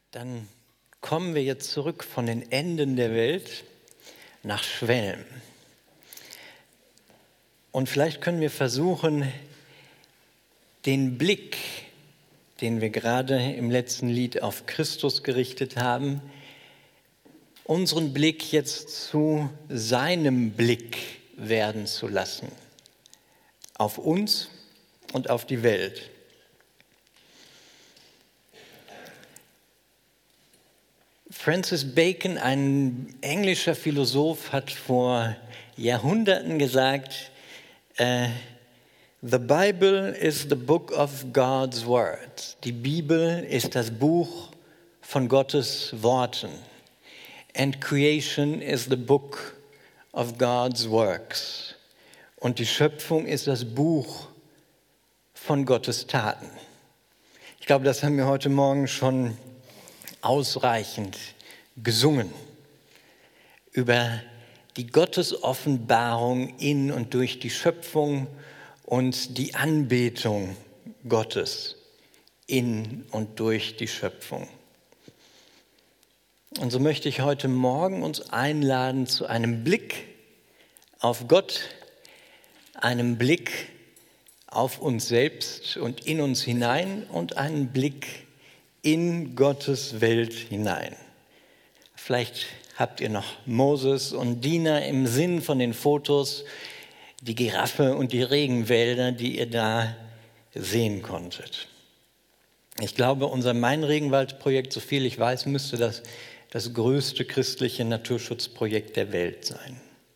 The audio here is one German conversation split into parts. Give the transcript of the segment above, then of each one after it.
Dann kommen wir jetzt zurück von den Enden der Welt nach Schwelm. Und vielleicht können wir versuchen, den Blick, den wir gerade im letzten Lied auf Christus gerichtet haben, unseren Blick jetzt zu seinem Blick werden zu lassen. Auf uns und auf die Welt. Francis Bacon, ein englischer Philosoph, hat vor Jahrhunderten gesagt, The Bible is the book of God's word. Die Bibel ist das Buch von Gottes Worten. And creation is the book of God's works. Und die Schöpfung ist das Buch von Gottes Taten. Ich glaube, das haben wir heute Morgen schon ausreichend gesungen über die Gottesoffenbarung in und durch die Schöpfung und die Anbetung Gottes in und durch die Schöpfung. Und so möchte ich heute Morgen uns einladen zu einem Blick auf Gott, einem Blick auf uns selbst und in uns hinein und einen Blick in Gottes Welt hinein. Vielleicht habt ihr noch Moses und Dina im Sinn von den Fotos, die Giraffe und die Regenwälder, die ihr da sehen konntet. Ich glaube, unser Main-Regenwald-Projekt, so viel ich weiß, müsste das größte christliche Naturschutzprojekt der Welt sein.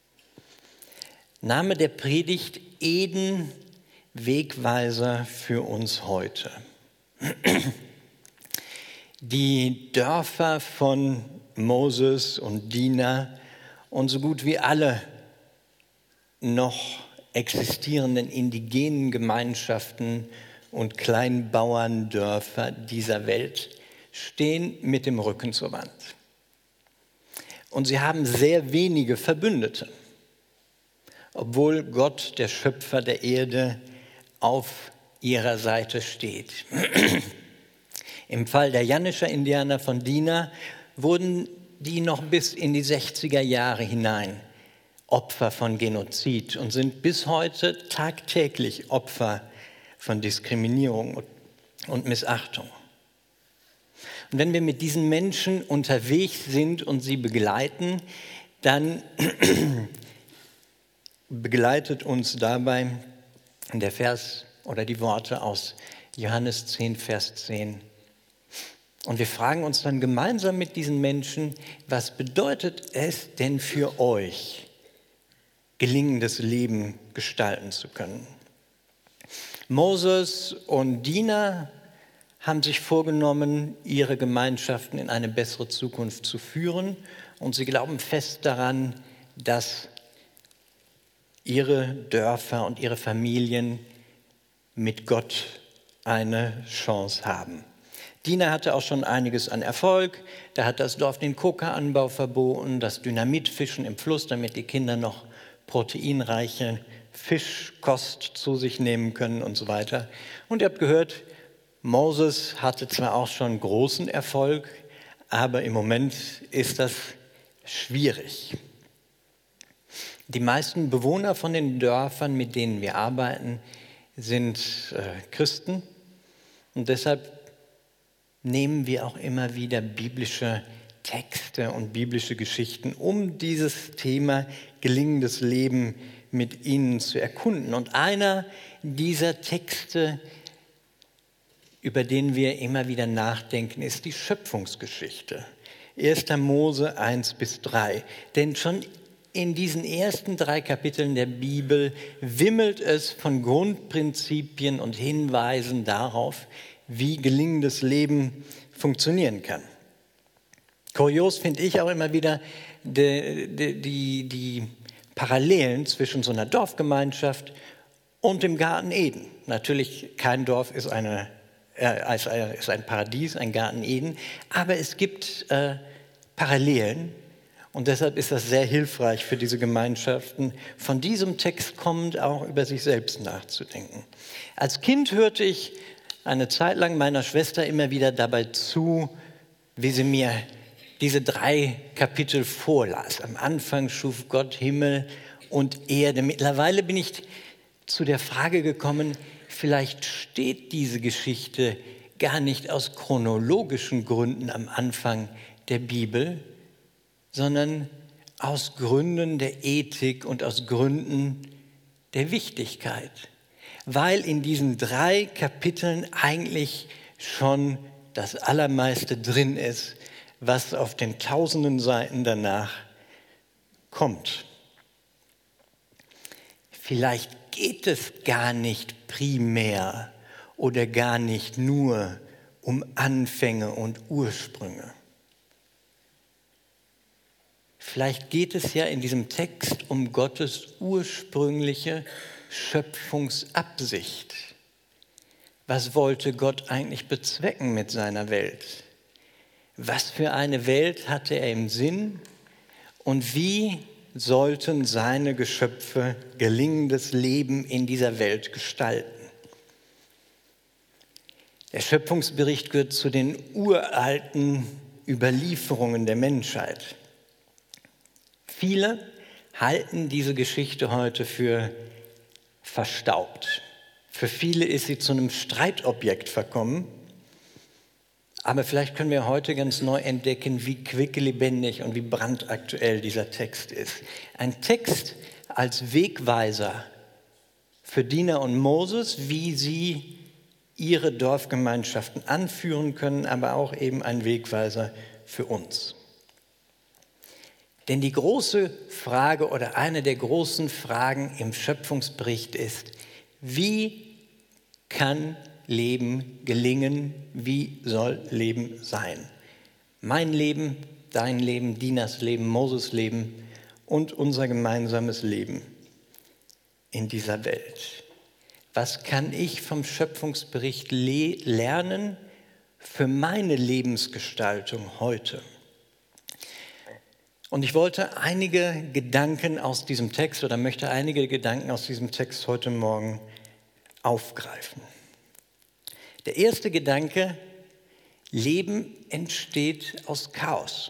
Name der Predigt: Eden, Wegweiser für uns heute. Die Dörfer von Moses und Dina und so gut wie alle noch existierenden indigenen Gemeinschaften und Kleinbauerndörfer dieser Welt stehen mit dem Rücken zur Wand. Und sie haben sehr wenige Verbündete, obwohl Gott, der Schöpfer der Erde, auf ihrer Seite steht. Im Fall der Yanischer Indianer von Dina wurden die noch bis in die 60er Jahre hinein Opfer von Genozid und sind bis heute tagtäglich Opfer von Diskriminierung und Missachtung. Und wenn wir mit diesen Menschen unterwegs sind und sie begleiten, dann begleitet uns dabei der Vers oder die Worte aus Johannes 10, Vers 10. Und wir fragen uns dann gemeinsam mit diesen Menschen, was bedeutet es denn für euch, gelingendes Leben gestalten zu können? Moses und Dina haben sich vorgenommen, ihre Gemeinschaften in eine bessere Zukunft zu führen. Und sie glauben fest daran, dass ihre Dörfer und ihre Familien mit Gott eine Chance haben. Dina hatte auch schon einiges an Erfolg. Da hat das Dorf den Coca-Anbau verboten, das Dynamitfischen im Fluss, damit die Kinder noch proteinreiche Fischkost zu sich nehmen können und so weiter. Und ihr habt gehört, Moses hatte zwar auch schon großen Erfolg, aber im Moment ist das schwierig. Die meisten Bewohner von den Dörfern, mit denen wir arbeiten, sind Christen. Und deshalb nehmen wir auch immer wieder biblische Texte und biblische Geschichten, um dieses Thema gelingendes Leben mit ihnen zu erkunden. Und einer dieser Texte, über den wir immer wieder nachdenken, ist die Schöpfungsgeschichte. 1. Mose 1 bis 3. Denn schon in diesen ersten 3 Kapiteln der Bibel wimmelt es von Grundprinzipien und Hinweisen darauf, wie gelingendes Leben funktionieren kann. Kurios finde ich auch immer wieder die Parallelen zwischen so einer Dorfgemeinschaft und dem Garten Eden. Natürlich, kein Dorf ist ein Paradies, ein Garten Eden, aber es gibt Parallelen und deshalb ist das sehr hilfreich für diese Gemeinschaften, von diesem Text kommend auch über sich selbst nachzudenken. Als Kind hörte ich eine Zeit lang meiner Schwester immer wieder dabei zu, wie sie mir diese 3 Kapitel vorlas. Am Anfang schuf Gott Himmel und Erde. Mittlerweile bin ich zu der Frage gekommen, vielleicht steht diese Geschichte gar nicht aus chronologischen Gründen am Anfang der Bibel, sondern aus Gründen der Ethik und aus Gründen der Wichtigkeit. Weil in diesen 3 Kapiteln eigentlich schon das Allermeiste drin ist, was auf den tausenden Seiten danach kommt. Vielleicht geht es gar nicht primär oder gar nicht nur um Anfänge und Ursprünge. Vielleicht geht es ja in diesem Text um Gottes ursprüngliche Schöpfungsabsicht. Was wollte Gott eigentlich bezwecken mit seiner Welt? Was für eine Welt hatte er im Sinn? Und wie sollten seine Geschöpfe gelingendes Leben in dieser Welt gestalten? Der Schöpfungsbericht gehört zu den uralten Überlieferungen der Menschheit. Viele halten diese Geschichte heute für verstaubt. Für viele ist sie zu einem Streitobjekt verkommen. Aber vielleicht können wir heute ganz neu entdecken, wie quicklebendig und wie brandaktuell dieser Text ist. Ein Text als Wegweiser für Dina und Moses, wie sie ihre Dorfgemeinschaften anführen können, aber auch eben ein Wegweiser für uns. Denn die große Frage oder eine der großen Fragen im Schöpfungsbericht ist, wie kann Leben gelingen? Wie soll Leben sein? Mein Leben, dein Leben, Dinas Leben, Moses Leben und unser gemeinsames Leben in dieser Welt. Was kann ich vom Schöpfungsbericht lernen für meine Lebensgestaltung heute? Und ich wollte einige Gedanken aus diesem Text oder möchte einige Gedanken aus diesem Text heute Morgen aufgreifen. Der erste Gedanke: Leben entsteht aus Chaos.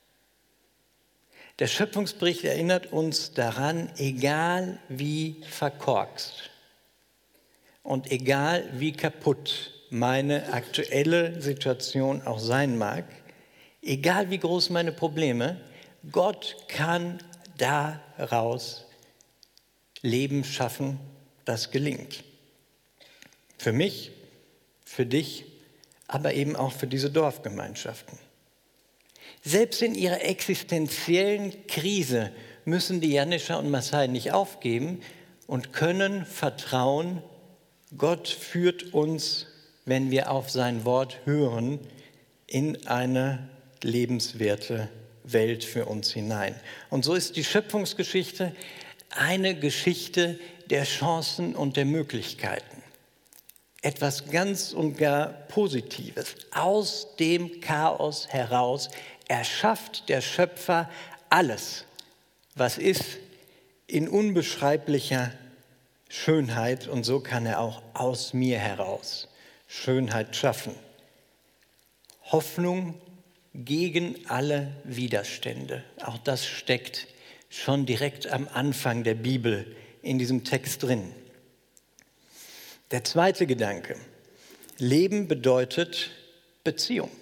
Der Schöpfungsbericht erinnert uns daran, egal wie verkorkst und egal wie kaputt meine aktuelle Situation auch sein mag, egal wie groß meine Probleme, Gott kann daraus Leben schaffen, das gelingt. Für mich, für dich, aber eben auch für diese Dorfgemeinschaften. Selbst in ihrer existenziellen Krise müssen die Janischer und Maasai nicht aufgeben und können vertrauen, Gott führt uns, wenn wir auf sein Wort hören, in eine lebenswerte Welt für uns hinein. Und so ist die Schöpfungsgeschichte eine Geschichte der Chancen und der Möglichkeiten. Etwas ganz und gar Positives. Aus dem Chaos heraus erschafft der Schöpfer alles, was ist, in unbeschreiblicher Schönheit. Und so kann er auch aus mir heraus Schönheit schaffen. Hoffnung gegen alle Widerstände. Auch das steckt schon direkt am Anfang der Bibel in diesem Text drin. Der zweite Gedanke: Leben bedeutet Beziehung.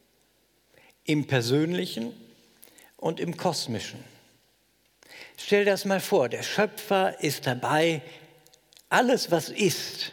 Im Persönlichen und im Kosmischen. Stell dir das mal vor, der Schöpfer ist dabei, alles, was ist,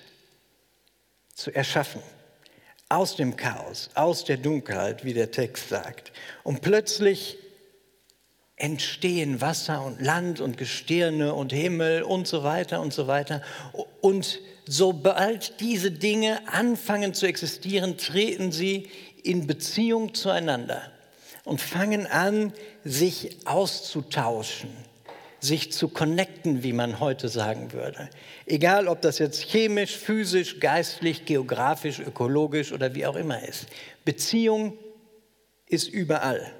zu erschaffen. Aus dem Chaos, aus der Dunkelheit, wie der Text sagt. Und plötzlich entstehen Wasser und Land und Gestirne und Himmel und so weiter und so weiter. Und sobald diese Dinge anfangen zu existieren, treten sie in Beziehung zueinander und fangen an, sich auszutauschen, sich zu connecten, wie man heute sagen würde. Egal, ob das jetzt chemisch, physisch, geistlich, geografisch, ökologisch oder wie auch immer ist. Beziehung ist überall.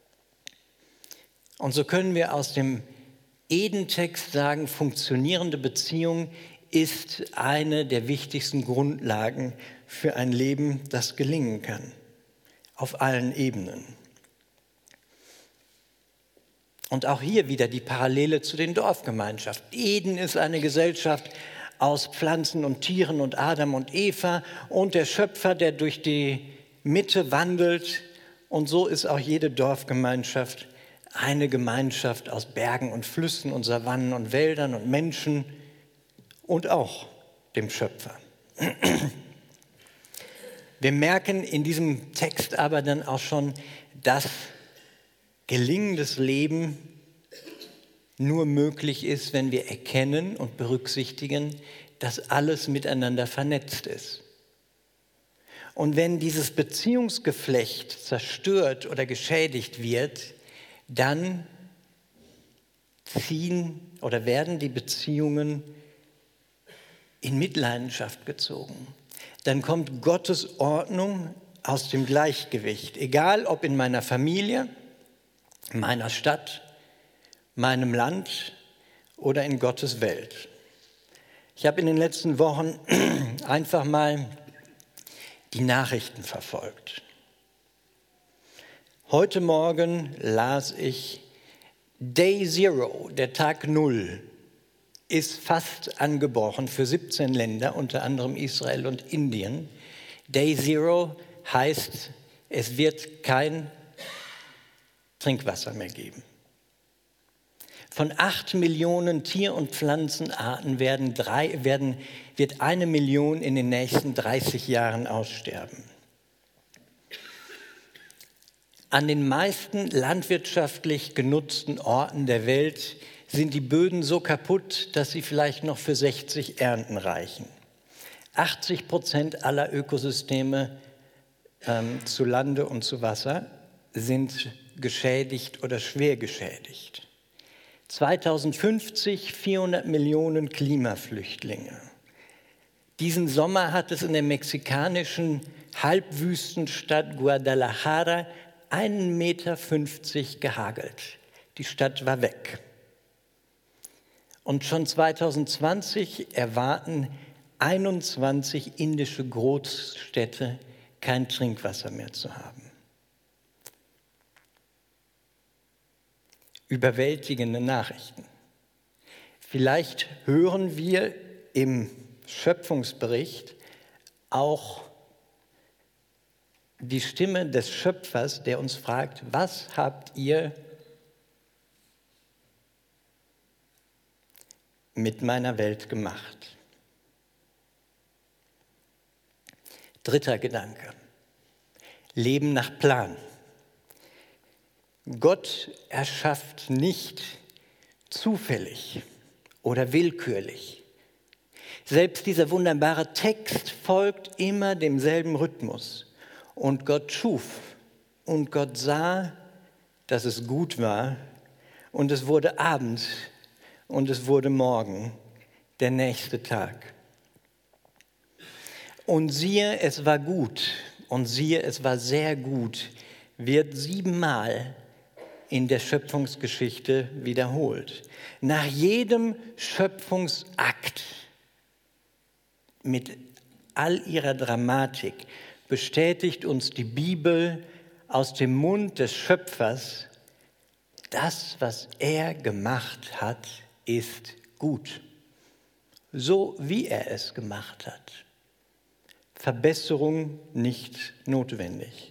Und so können wir aus dem Eden-Text sagen, funktionierende Beziehung ist eine der wichtigsten Grundlagen für ein Leben, das gelingen kann. auf allen Ebenen. Und auch hier wieder die Parallele zu den Dorfgemeinschaften. Eden ist eine Gesellschaft aus Pflanzen und Tieren und Adam und Eva und der Schöpfer, der durch die Mitte wandelt. Und so ist auch jede Dorfgemeinschaft eine Gemeinschaft aus Bergen und Flüssen und Savannen und Wäldern und Menschen und auch dem Schöpfer. Wir merken in diesem Text aber dann auch schon, dass gelingendes Leben nur möglich ist, wenn wir erkennen und berücksichtigen, dass alles miteinander vernetzt ist. Und wenn dieses Beziehungsgeflecht zerstört oder geschädigt wird, dann ziehen oder werden die Beziehungen in Mitleidenschaft gezogen. Dann kommt Gottes Ordnung aus dem Gleichgewicht, egal ob in meiner Familie, meiner Stadt, meinem Land oder in Gottes Welt. Ich habe in den letzten Wochen einfach mal die Nachrichten verfolgt. Heute Morgen las ich, Day Zero, der Tag Null, ist fast angebrochen für 17 Länder, unter anderem Israel und Indien. Day Zero heißt, es wird kein Trinkwasser mehr geben. Von 8 Millionen Tier- und Pflanzenarten wird 1 Million in den nächsten 30 Jahren aussterben. An den meisten landwirtschaftlich genutzten Orten der Welt sind die Böden so kaputt, dass sie vielleicht noch für 60 Ernten reichen. 80% aller Ökosysteme zu Lande und zu Wasser sind geschädigt oder schwer geschädigt. 2050 400 Millionen Klimaflüchtlinge. Diesen Sommer hat es in der mexikanischen Halbwüstenstadt Guadalajara 1,50 Meter gehagelt. Die Stadt war weg. Und schon 2020 erwarten 21 indische Großstädte kein Trinkwasser mehr zu haben. Überwältigende Nachrichten. Vielleicht hören wir im Schöpfungsbericht auch die Stimme des Schöpfers, der uns fragt, was habt ihr mit meiner Welt gemacht? Dritter Gedanke. Leben nach Plan. Gott erschafft nicht zufällig oder willkürlich. Selbst dieser wunderbare Text folgt immer demselben Rhythmus. Und Gott schuf und Gott sah, dass es gut war und es wurde Abend und es wurde Morgen, der nächste Tag. Und siehe, es war gut und siehe, es war sehr gut, wird 7-mal in der Schöpfungsgeschichte wiederholt. Nach jedem Schöpfungsakt mit all ihrer Dramatik bestätigt uns die Bibel aus dem Mund des Schöpfers, das, was er gemacht hat, ist gut. So wie er es gemacht hat. Verbesserung nicht notwendig.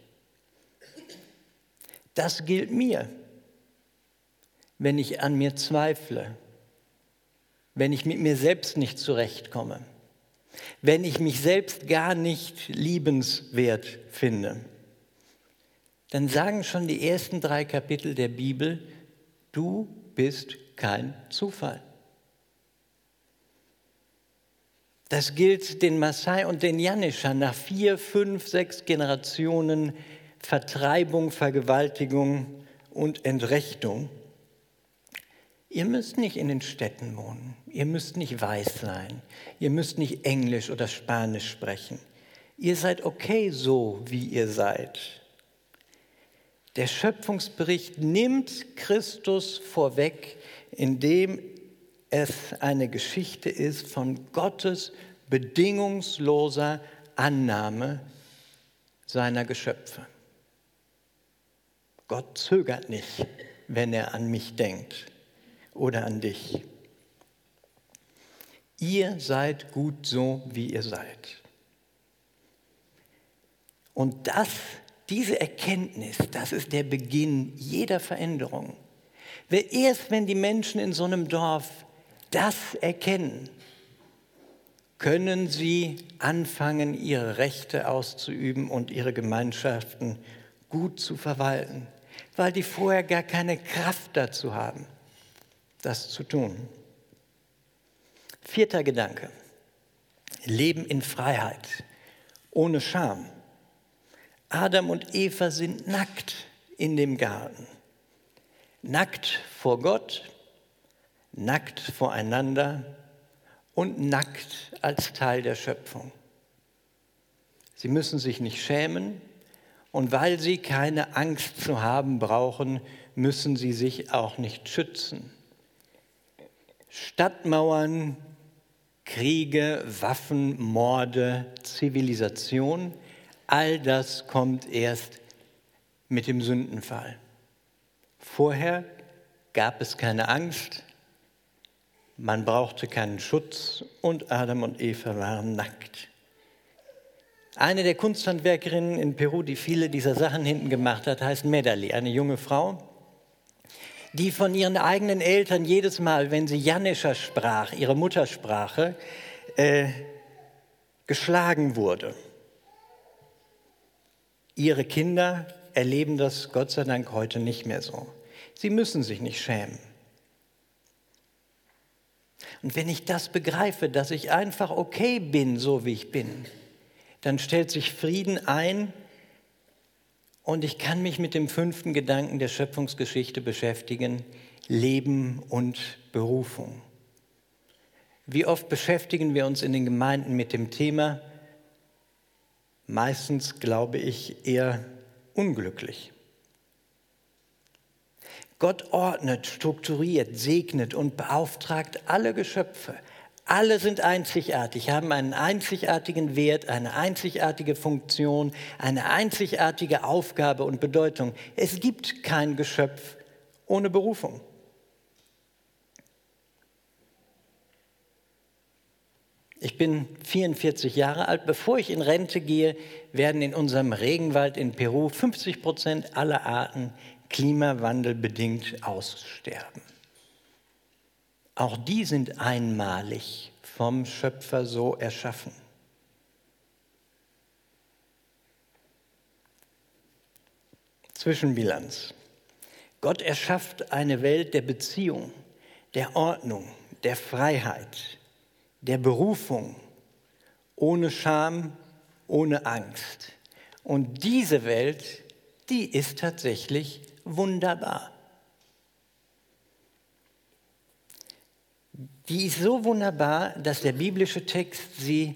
Das gilt mir, wenn ich an mir zweifle, wenn ich mit mir selbst nicht zurechtkomme, wenn ich mich selbst gar nicht liebenswert finde. Dann sagen schon die ersten 3 Kapitel der Bibel, du bist kein Zufall. Das gilt den Maasai und den Janischern nach 4, 5, 6 Generationen Vertreibung, Vergewaltigung und Entrechtung. Ihr müsst nicht in den Städten wohnen, ihr müsst nicht weiß sein, ihr müsst nicht Englisch oder Spanisch sprechen. Ihr seid okay so, wie ihr seid. Der Schöpfungsbericht nimmt Christus vorweg, indem es eine Geschichte ist von Gottes bedingungsloser Annahme seiner Geschöpfe. Gott zögert nicht, wenn er an mich denkt oder an dich. Ihr seid gut so, wie ihr seid. Und diese Erkenntnis, das ist der Beginn jeder Veränderung. Erst wenn die Menschen in so einem Dorf das erkennen, können sie anfangen, ihre Rechte auszuüben und ihre Gemeinschaften gut zu verwalten, weil die vorher gar keine Kraft dazu haben, das zu tun. 4. Gedanke: Leben in Freiheit, ohne Scham. Adam und Eva sind nackt in dem Garten. Nackt vor Gott, nackt voreinander und nackt als Teil der Schöpfung. Sie müssen sich nicht schämen und weil sie keine Angst zu haben brauchen, müssen sie sich auch nicht schützen. Stadtmauern, Kriege, Waffen, Morde, Zivilisation, all das kommt erst mit dem Sündenfall. Vorher gab es keine Angst, man brauchte keinen Schutz und Adam und Eva waren nackt. Eine der Kunsthandwerkerinnen in Peru, die viele dieser Sachen hinten gemacht hat, heißt Medali, eine junge Frau, die von ihren eigenen Eltern jedes Mal, wenn sie Janischer sprach, ihre Muttersprache, geschlagen wurde. Ihre Kinder erleben das Gott sei Dank heute nicht mehr so. Sie müssen sich nicht schämen. Und wenn ich das begreife, dass ich einfach okay bin, so wie ich bin, dann stellt sich Frieden ein und ich kann mich mit dem 5. Gedanken der Schöpfungsgeschichte beschäftigen: Leben und Berufung. Wie oft beschäftigen wir uns in den Gemeinden mit dem Thema? Meistens, glaube ich, eher unglücklich. Gott ordnet, strukturiert, segnet und beauftragt alle Geschöpfe. Alle sind einzigartig, haben einen einzigartigen Wert, eine einzigartige Funktion, eine einzigartige Aufgabe und Bedeutung. Es gibt kein Geschöpf ohne Berufung. Ich bin 44 Jahre alt. Bevor ich in Rente gehe, werden in unserem Regenwald in Peru 50% aller Arten klimawandelbedingt aussterben. Auch die sind einmalig vom Schöpfer so erschaffen. Zwischenbilanz. Gott erschafft eine Welt der Beziehung, der Ordnung, der Freiheit, der Berufung, ohne Scham, ohne Angst. Und diese Welt, die ist tatsächlich wunderbar. Die ist so wunderbar, dass der biblische Text sie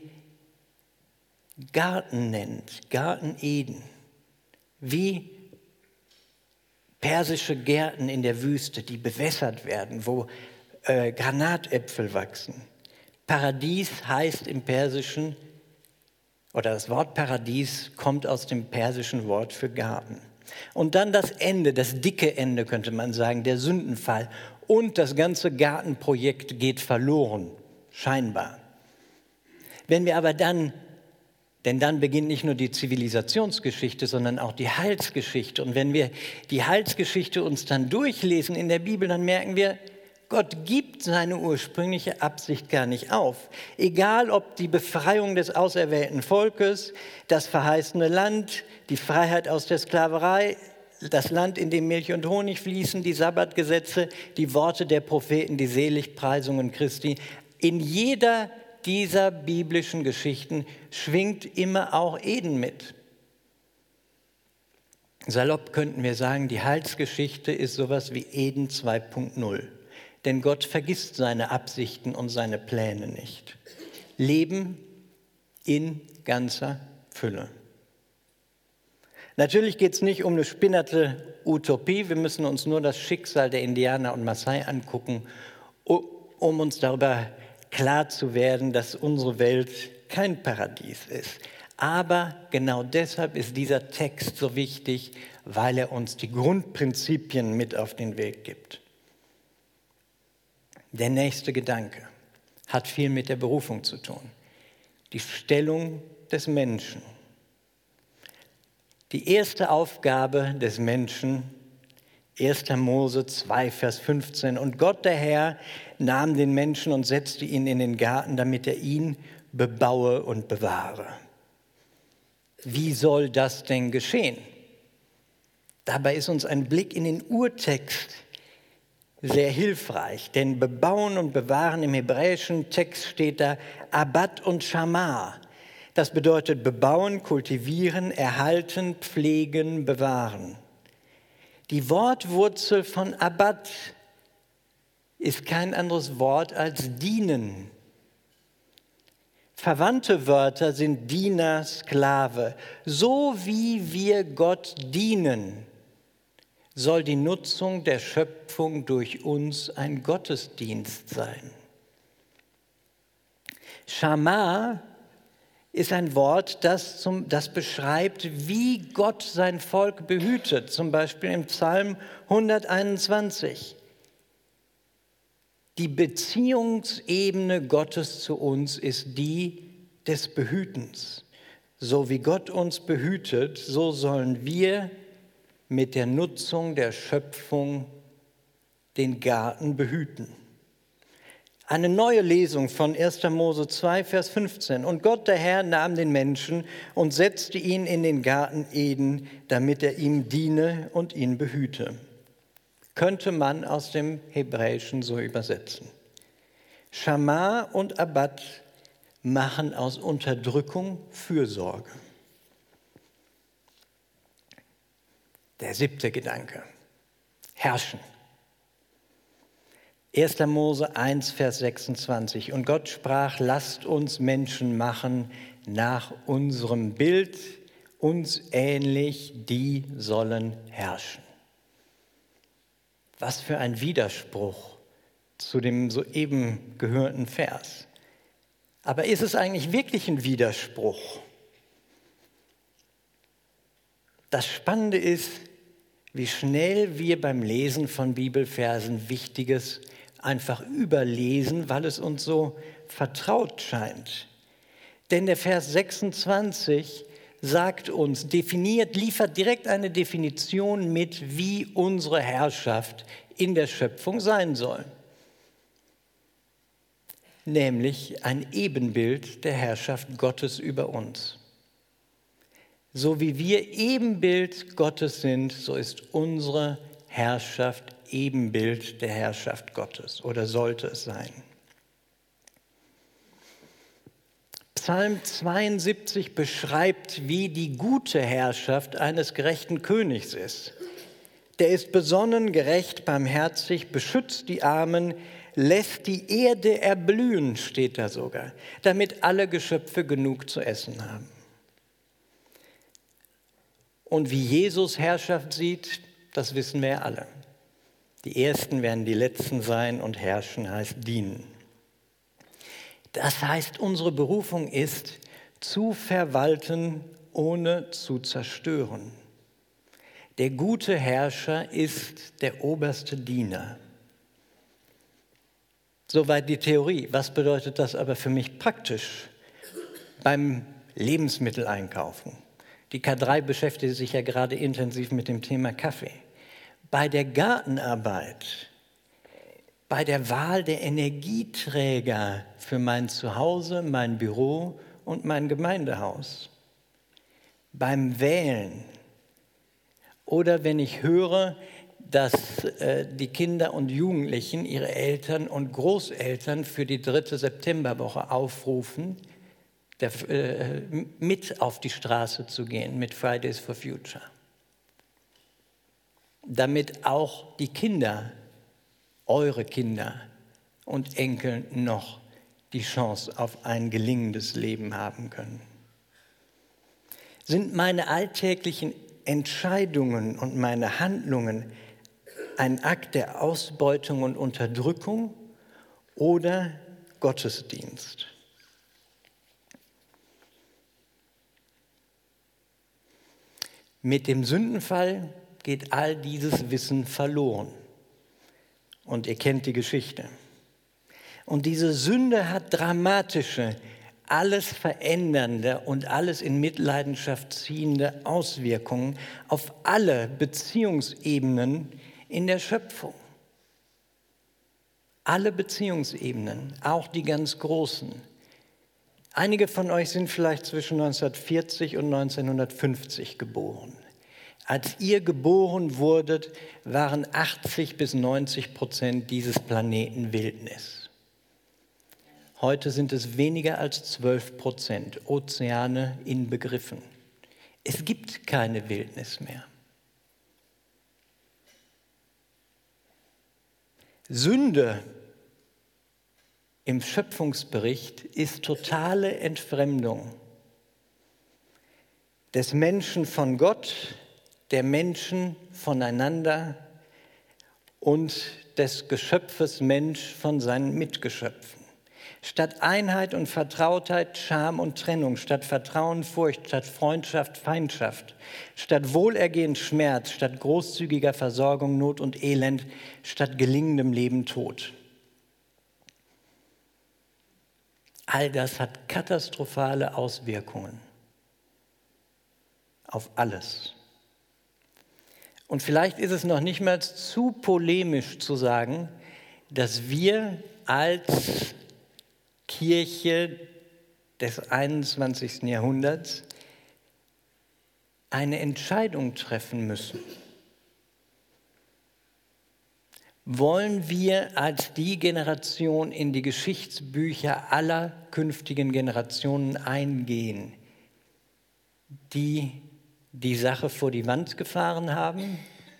Garten nennt, Garten Eden, wie persische Gärten in der Wüste, die bewässert werden, wo Granatäpfel wachsen. Paradies heißt im Persischen, oder das Wort Paradies kommt aus dem persischen Wort für Garten. Und dann das Ende, das dicke Ende könnte man sagen, der Sündenfall. Und das ganze Gartenprojekt geht verloren, scheinbar. Wenn wir aber denn dann beginnt nicht nur die Zivilisationsgeschichte, sondern auch die Heilsgeschichte. Und wenn wir die Heilsgeschichte uns dann durchlesen in der Bibel, dann merken wir, Gott gibt seine ursprüngliche Absicht gar nicht auf. Egal ob die Befreiung des auserwählten Volkes, das verheißene Land, die Freiheit aus der Sklaverei, das Land, in dem Milch und Honig fließen, die Sabbatgesetze, die Worte der Propheten, die Seligpreisungen Christi. In jeder dieser biblischen Geschichten schwingt immer auch Eden mit. Salopp könnten wir sagen, die Heilsgeschichte ist sowas wie Eden 2.0. Denn Gott vergisst seine Absichten und seine Pläne nicht. Leben in ganzer Fülle. Natürlich geht es nicht um eine spinnerte Utopie. Wir müssen uns nur das Schicksal der Indianer und Maasai angucken, um uns darüber klar zu werden, dass unsere Welt kein Paradies ist. Aber genau deshalb ist dieser Text so wichtig, weil er uns die Grundprinzipien mit auf den Weg gibt. Der nächste Gedanke hat viel mit der Berufung zu tun. Die Stellung des Menschen. Die erste Aufgabe des Menschen, 1. Mose 2, Vers 15. Und Gott, der Herr, nahm den Menschen und setzte ihn in den Garten, damit er ihn bebaue und bewahre. Wie soll das denn geschehen? Dabei ist uns ein Blick in den Urtext sehr hilfreich, denn bebauen und bewahren im hebräischen Text steht da Abad und Shamar. Das bedeutet bebauen, kultivieren, erhalten, pflegen, bewahren. Die Wortwurzel von Abad ist kein anderes Wort als dienen. Verwandte Wörter sind Diener, Sklave. So wie wir Gott dienen, soll die Nutzung der Schöpfung durch uns ein Gottesdienst sein. Schamar ist ein Wort, das beschreibt, wie Gott sein Volk behütet. Zum Beispiel im Psalm 121. Die Beziehungsebene Gottes zu uns ist die des Behütens. So wie Gott uns behütet, so sollen wir mit der Nutzung der Schöpfung den Garten behüten. Eine neue Lesung von 1. Mose 2, Vers 15. Und Gott, der Herr, nahm den Menschen und setzte ihn in den Garten Eden, damit er ihm diene und ihn behüte. Könnte man aus dem Hebräischen so übersetzen. Schamar und Abad machen aus Unterdrückung Fürsorge. Der 7. Gedanke. Herrschen. 1. Mose 1, Vers 26. Und Gott sprach, lasst uns Menschen machen nach unserem Bild, uns ähnlich, die sollen herrschen. Was für ein Widerspruch zu dem soeben gehörten Vers. Aber ist es eigentlich wirklich ein Widerspruch? Das Spannende ist, wie schnell wir beim Lesen von Bibelversen Wichtiges einfach überlesen, weil es uns so vertraut scheint. Denn der Vers 26 sagt uns, liefert direkt eine Definition mit, wie unsere Herrschaft in der Schöpfung sein soll. Nämlich ein Ebenbild der Herrschaft Gottes über uns. So wie wir Ebenbild Gottes sind, so ist unsere Herrschaft Ebenbild der Herrschaft Gottes oder sollte es sein. Psalm 72 beschreibt, wie die gute Herrschaft eines gerechten Königs ist. Der ist besonnen, gerecht, barmherzig, beschützt die Armen, lässt die Erde erblühen, steht da sogar, damit alle Geschöpfe genug zu essen haben. Und wie Jesus Herrschaft sieht, das wissen wir ja alle. Die Ersten werden die Letzten sein und herrschen heißt dienen. Das heißt, unsere Berufung ist, zu verwalten, ohne zu zerstören. Der gute Herrscher ist der oberste Diener. Soweit die Theorie. Was bedeutet das aber für mich praktisch beim Lebensmitteleinkaufen? Die K3 beschäftigt sich ja gerade intensiv mit dem Thema Kaffee. Bei der Gartenarbeit, bei der Wahl der Energieträger für mein Zuhause, mein Büro und mein Gemeindehaus, beim Wählen oder wenn ich höre, dass die Kinder und Jugendlichen ihre Eltern und Großeltern für die 3. Septemberwoche aufrufen, mit auf die Straße zu gehen mit Fridays for Future. Damit auch die Kinder, eure Kinder und Enkel noch die Chance auf ein gelingendes Leben haben können. Sind meine alltäglichen Entscheidungen und meine Handlungen ein Akt der Ausbeutung und Unterdrückung oder Gottesdienst? Mit dem Sündenfall geht all dieses Wissen verloren. Und ihr kennt die Geschichte. Und diese Sünde hat dramatische, alles verändernde und alles in Mitleidenschaft ziehende Auswirkungen auf alle Beziehungsebenen in der Schöpfung. Alle Beziehungsebenen, auch die ganz großen. Einige von euch sind vielleicht zwischen 1940 und 1950 geboren. Als ihr geboren wurdet, waren 80-90% dieses Planeten Wildnis. Heute sind es weniger als 12%, Ozeane inbegriffen. Es gibt keine Wildnis mehr. Sünde im Schöpfungsbericht ist totale Entfremdung des Menschen von Gott, der Menschen voneinander und des Geschöpfes Mensch von seinen Mitgeschöpfen. Statt Einheit und Vertrautheit, Scham und Trennung, statt Vertrauen, Furcht, statt Freundschaft, Feindschaft, statt Wohlergehen, Schmerz, statt großzügiger Versorgung, Not und Elend, statt gelingendem Leben, Tod. All das hat katastrophale Auswirkungen auf alles. Und vielleicht ist es noch nicht mal zu polemisch zu sagen, dass wir als Kirche des 21. Jahrhunderts eine Entscheidung treffen müssen. Wollen wir als die Generation in die Geschichtsbücher aller künftigen Generationen eingehen, die die Sache vor die Wand gefahren haben,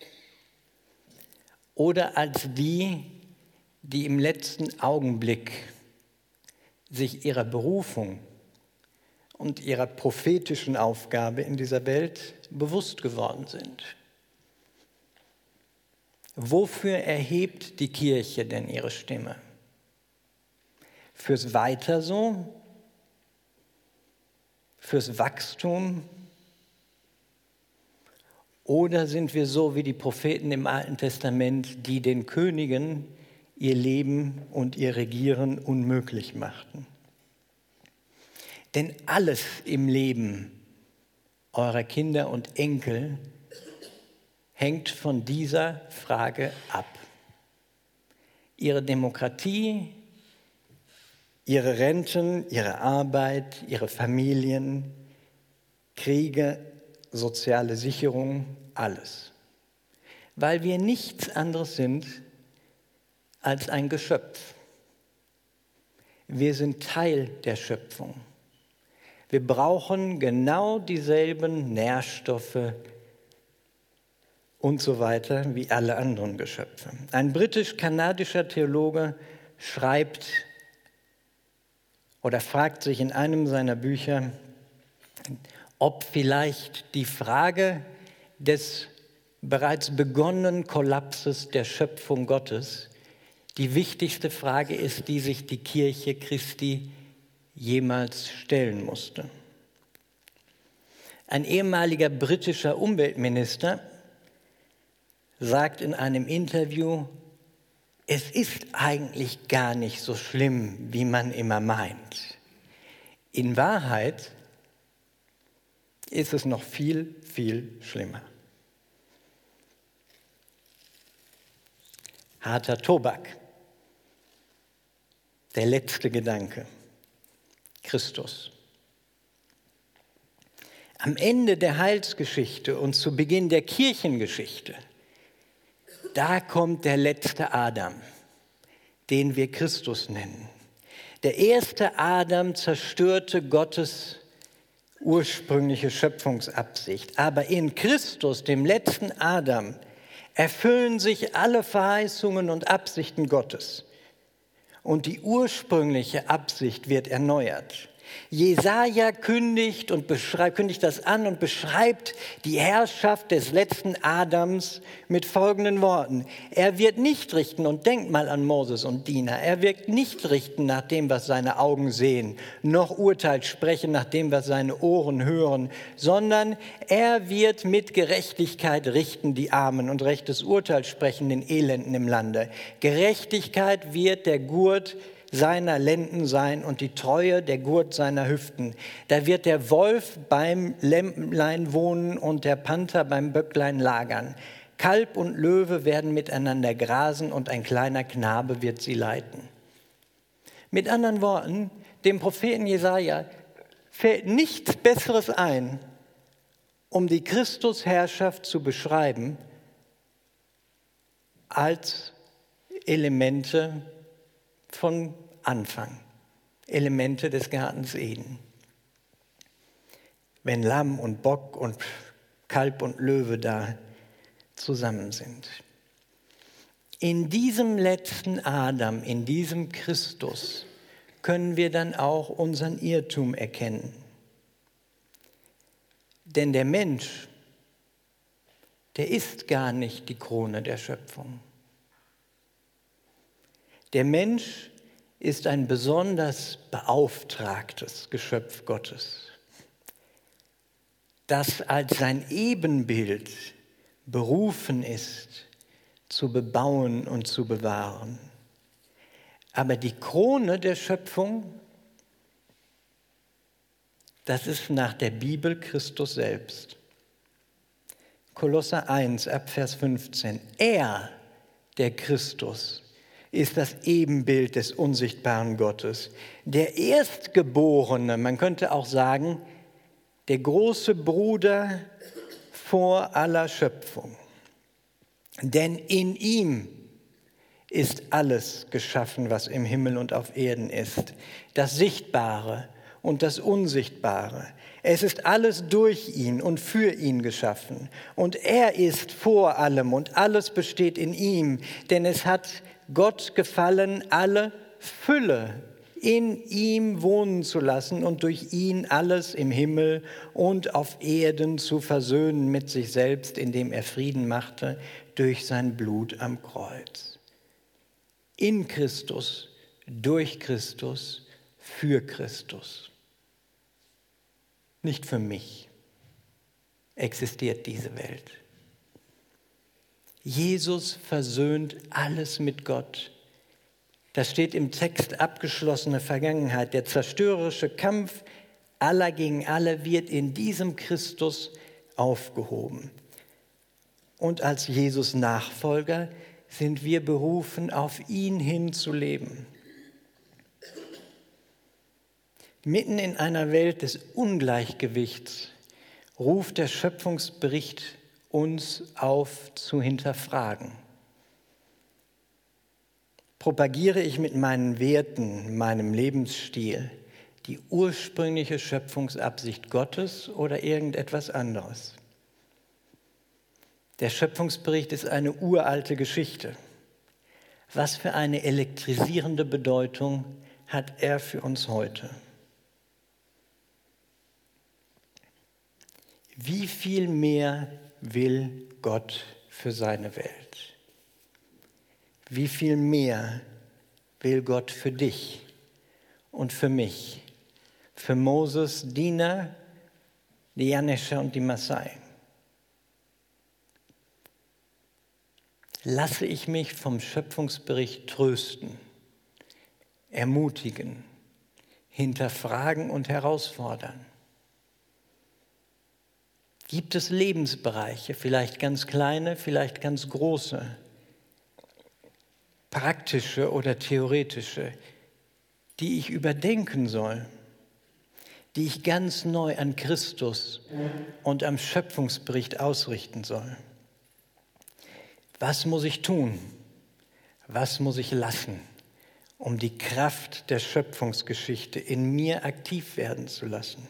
oder als die, die im letzten Augenblick sich ihrer Berufung und ihrer prophetischen Aufgabe in dieser Welt bewusst geworden sind? Wofür erhebt die Kirche denn ihre Stimme? Fürs Weiter so? Fürs Wachstum? Oder sind wir so wie die Propheten im Alten Testament, die den Königen ihr Leben und ihr Regieren unmöglich machten? Denn alles im Leben eurer Kinder und Enkel hängt von dieser Frage ab. Ihre Demokratie, ihre Renten, ihre Arbeit, ihre Familien, Kriege, soziale Sicherung, alles. Weil wir nichts anderes sind als ein Geschöpf. Wir sind Teil der Schöpfung. Wir brauchen genau dieselben Nährstoffe und so weiter wie alle anderen Geschöpfe. Ein britisch-kanadischer Theologe schreibt oder fragt sich in einem seiner Bücher, ob vielleicht die Frage des bereits begonnenen Kollapses der Schöpfung Gottes die wichtigste Frage ist, die sich die Kirche Christi jemals stellen musste. Ein ehemaliger britischer Umweltminister sagt in einem Interview, es ist eigentlich gar nicht so schlimm, wie man immer meint. In Wahrheit ist es noch viel, viel schlimmer. Harter Tobak. Der letzte Gedanke. Christus. Am Ende der Heilsgeschichte und zu Beginn der Kirchengeschichte, da kommt der letzte Adam, den wir Christus nennen. Der erste Adam zerstörte Gottes ursprüngliche Schöpfungsabsicht. Aber in Christus, dem letzten Adam, erfüllen sich alle Verheißungen und Absichten Gottes. Und die ursprüngliche Absicht wird erneuert. Jesaja kündigt das an und beschreibt die Herrschaft des letzten Adams mit folgenden Worten. Er wird nicht richten, und denkt mal an Moses und Diener, er wird nicht richten nach dem, was seine Augen sehen, noch Urteil sprechen nach dem, was seine Ohren hören, sondern er wird mit Gerechtigkeit richten die Armen und rechtes Urteil sprechen den Elenden im Lande. Gerechtigkeit wird der Gurt seiner Lenden sein und die Treue der Gurt seiner Hüften. Da wird der Wolf beim Lämmlein wohnen und der Panther beim Böcklein lagern. Kalb und Löwe werden miteinander grasen und ein kleiner Knabe wird sie leiten. Mit anderen Worten, dem Propheten Jesaja fällt nichts Besseres ein, um die Christusherrschaft zu beschreiben, als Elemente von Anfang, Elemente des Gartens Eden. Wenn Lamm und Bock und Kalb und Löwe da zusammen sind. In diesem letzten Adam, in diesem Christus, können wir dann auch unseren Irrtum erkennen. Denn der Mensch, der ist gar nicht die Krone der Schöpfung. Der Mensch ist ein besonders beauftragtes Geschöpf Gottes, das als sein Ebenbild berufen ist, zu bebauen und zu bewahren. Aber die Krone der Schöpfung, das ist nach der Bibel Christus selbst. Kolosser 1, ab Vers 15. Er, der Christus, ist das Ebenbild des unsichtbaren Gottes. Der Erstgeborene, man könnte auch sagen, der große Bruder vor aller Schöpfung. Denn in ihm ist alles geschaffen, was im Himmel und auf Erden ist. Das Sichtbare und das Unsichtbare. Es ist alles durch ihn und für ihn geschaffen. Und er ist vor allem und alles besteht in ihm. Denn es hat Gott gefallen, alle Fülle in ihm wohnen zu lassen und durch ihn alles im Himmel und auf Erden zu versöhnen mit sich selbst, indem er Frieden machte durch sein Blut am Kreuz. In Christus, durch Christus, für Christus. Nicht für mich existiert diese Welt. Jesus versöhnt alles mit Gott. Das steht im Text abgeschlossene Vergangenheit. Der zerstörerische Kampf aller gegen alle wird in diesem Christus aufgehoben. Und als Jesus Nachfolger sind wir berufen, auf ihn hin zu leben. Mitten in einer Welt des Ungleichgewichts ruft der Schöpfungsbericht uns auf zu hinterfragen. Propagiere ich mit meinen Werten, meinem Lebensstil die ursprüngliche Schöpfungsabsicht Gottes oder irgendetwas anderes? Der Schöpfungsbericht ist eine uralte Geschichte. Was für eine elektrisierende Bedeutung hat er für uns heute? Wie viel mehr will Gott für seine Welt? Wie viel mehr will Gott für dich und für mich, für Moses, Diener, die Janescher und die Maasai? Lasse ich mich vom Schöpfungsbericht trösten, ermutigen, hinterfragen und herausfordern? Gibt es Lebensbereiche, vielleicht ganz kleine, vielleicht ganz große, praktische oder theoretische, die ich überdenken soll, die ich ganz neu an Christus und am Schöpfungsbericht ausrichten soll? Was muss ich tun? Was muss ich lassen, um die Kraft der Schöpfungsgeschichte in mir aktiv werden zu lassen?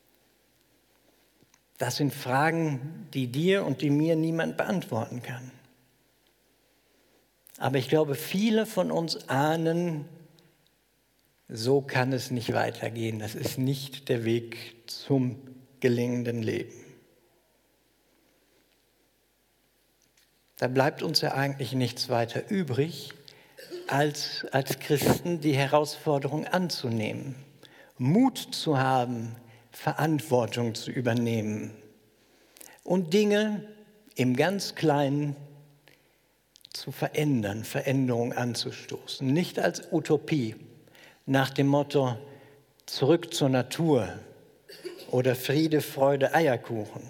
Das sind Fragen, die dir und die mir niemand beantworten kann. Aber ich glaube, viele von uns ahnen so kann es nicht weitergehen. Das ist nicht der Weg zum gelingenden Leben. Da bleibt uns ja eigentlich nichts weiter übrig, als Christen die Herausforderung anzunehmen, Mut zu haben, Verantwortung zu übernehmen und Dinge im ganz Kleinen zu verändern, Veränderung anzustoßen. Nicht als Utopie, nach dem Motto zurück zur Natur oder Friede, Freude, Eierkuchen.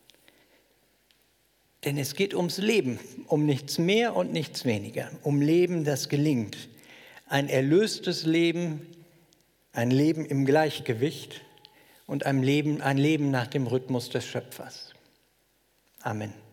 Denn es geht ums Leben, um nichts mehr und nichts weniger, um Leben, das gelingt. Ein erlöstes Leben, ein Leben im Gleichgewicht und ein Leben nach dem Rhythmus des Schöpfers. Amen.